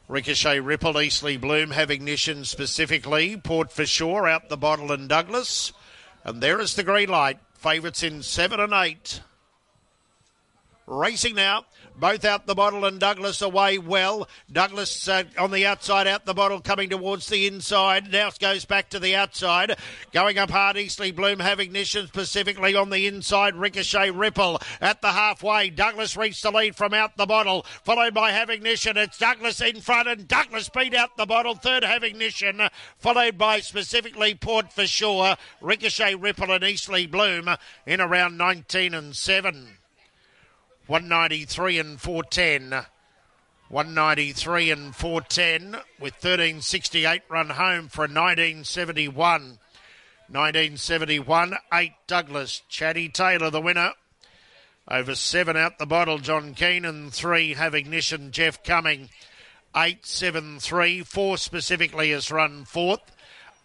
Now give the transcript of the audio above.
Ricochet Ripple, Eastleigh Bloom have ignition specifically. Port for Sure out the bottle and Douglas. And there is the green light. Favourites in 7 and 8. Racing now. Both out the bottle and Douglas away well. Douglas on the outside, out the bottle, coming towards the inside. Now goes back to the outside. Going up hard, Eastleigh Bloom have ignition specifically on the inside. Ricochet Ripple at the halfway. Douglas reached the lead from out the bottle, followed by Have Ignition. It's Douglas in front, and Douglas beat out the bottle. Third, Have Ignition, followed by specifically Port for Sure. Ricochet Ripple and Eastleigh Bloom in around 19 and 7. 193 and 410. 193 and 410 with 1368 run home for a 1971. 1971, 8 Douglas. Chatty Taylor the winner. Over 7 out the bottle, John Keane, and 3 Have Ignition, Jeff Cumming. 8, 7, 3. 4 specifically has run fourth.